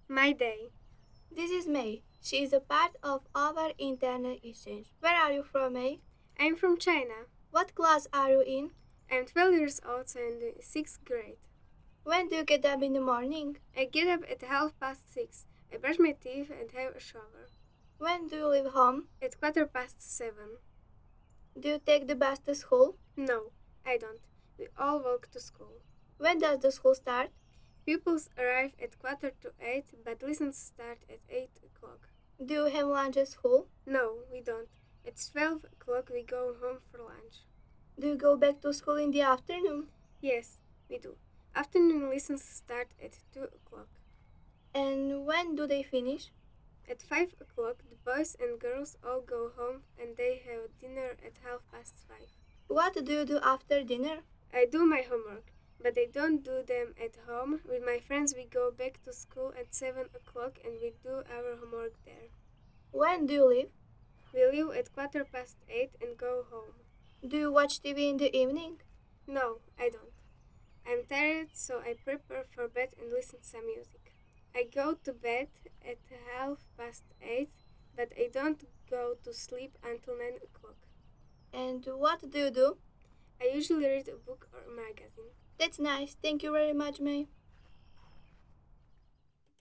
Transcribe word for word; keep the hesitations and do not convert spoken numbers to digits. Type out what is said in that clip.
My day. This is May. She is a part of our internet exchange. Where are you from, May? I'm from China. What class are you in? I'm twelve years old and in sixth grade. When do you get up in the morning? I get up at half past six. I brush my teeth and have a shower. When do you leave home? At quarter past seven. Do you take the bus to school? No, I don't. We all walk to school. When does the school start? Pupils arrive at quarter to eight, but lessons start at eight o'clock. Do you have lunch at school? No, we don't. At twelve o'clock we go home for lunch. Do you go back to school in the afternoon? Yes, we do. Afternoon lessons start at two o'clock. And when do they finish? At five o'clock, the boys and girls all go home and they have dinner at half past five. What do you do after dinner? I do my homework, but I don't do them at home. With my friends, we go back to school at seven o'clock and we do our homework there. When do you leave? We leave at quarter past eight and go home. Do you watch T V in the evening? No, I don't. I'm tired, so I prepare for bed and listen to some music. I go to bed at half past eight, but I don't go to sleep until nine o'clock. And what do you do? I usually read a book or a magazine. That's nice. Thank you very much, May.